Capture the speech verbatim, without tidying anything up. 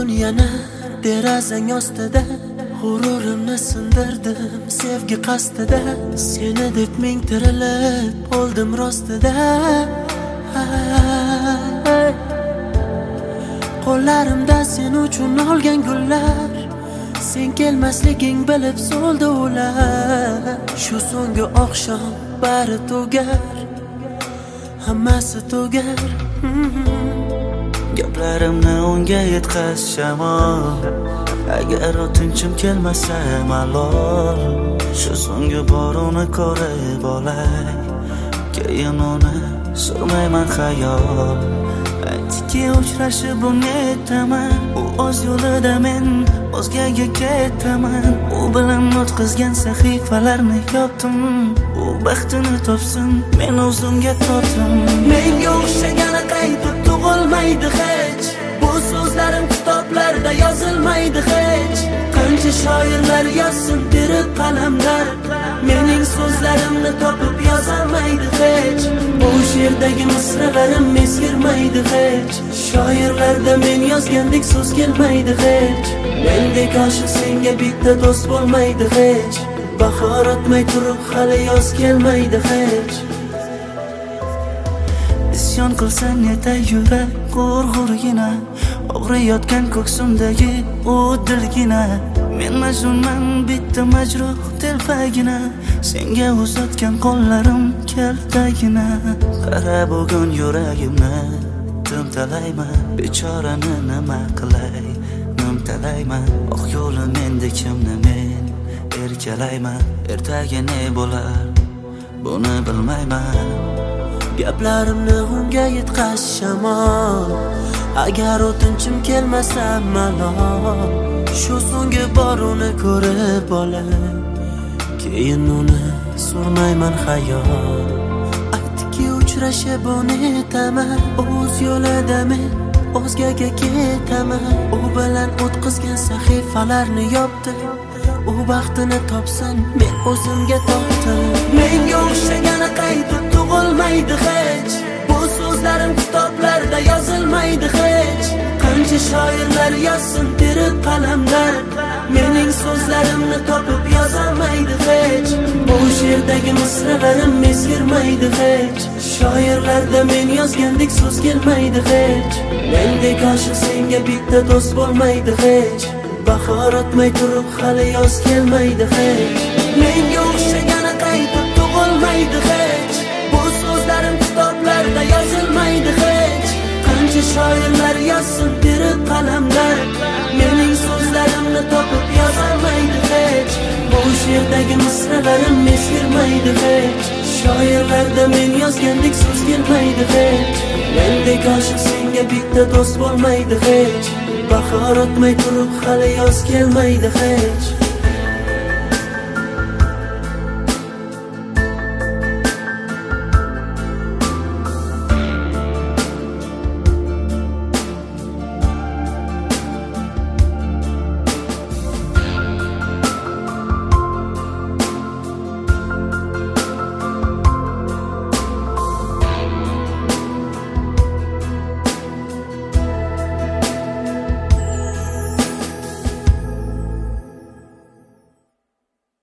bugun yana derazang ostida g'ururimni sindirdim sevgi qasdida. Seni deb ming tirilib oldim rostida. Qo'llarimda sen uchun olgan gullar, sen kelmasliging bilib so'ldi ular. Shu so'nggi oqshom bari tugar, hammasi tugar. Gaplarimni unga yetkaz shamol, agar o'tinchim kelmasa malol. Shu so'nggi bor uni ko'rib olay, keyin uni surmayman xayol. Aytdiki uchrashib uni aytaman, u o'z yo'lida men o'zgaga ketaman. U bilan o'tkazgan sahifalarni yopdim, u baxtini topsin men o'zimga tortdim. Menga o'xshagani qaytib tug'ilmaydi hech, bu so'zlarim kitoblarda yozilmaydi hech. Qancha shoirlar yozsin terib qalamlar, mening so'zlarimni topib yozolmaydi hech. Bu she'rdagi misralarim eskirmaydi hech, shoirlarda men yozgandek so'z kelmaydi hech. Mendek oshiq senga bitta do'st bo'lmaydi hech, bahor o'tmay turib hali yoz kelmaydi hech. Isyon qilsan yetay yurak g'urg'urgina, og'riyotgan ko'ksimdagi u dilgina. Men majnunman bitta majruh telpagina, senga uzatgan qo'llarim kaltagina. Qara bugun yuragimni timtalayman, bechorani nima qilay nimtalayman. Oq yo'li menda kimni men erkalayman, ertaga ne bo'lar buni bilmayman. Gaplarimni unga yetkaz shamol, agar o'tinchim kelmasa malol. Shu so'nggi bor uni ko'rib olay, keyin uni surmayman xayol. Aytdiki uchrashib uni aytaman, o'z yo'lida men o'zgaga ketaman. U bilan o'tkazgan sahifalarni yopdim, u baxtini topsin men o'zimga tortdim. Menga o'xshagani qaytib tug'ilmaydi hech, bu so'zlarim kitoblarda yozilmaydi hech. Qancha shoirlar yozsin terib qalamlar, mening so'zlarimni topib yozolmaydi hech. Bu she'rdagi misralarim eskirmaydi hech, shoirlarda men yozgandek so'z kelmaydi hech. Mendek oshiq senga bitta do'st bo'lmaydi hech, bahor o'tmay turib hali yoz kelmaydi hech. Menga o'xshagani qaytib tug'ilmaydi hech, bu so'zlarim kitoblarda yozilmaydi hech. Qancha shoirlar yozsin terib qalamlar, mening so'zlarimni topib yozolmaydi hech. Bu she'rdagi misralarim eskirmaydi hech, shoirlarda men yozgandek so'z kelmaydi hech. Mendek oshiq senga bitta do'st bo'lmaydi hech, bahor o'tmay turib hali yoz kelmaydi hech.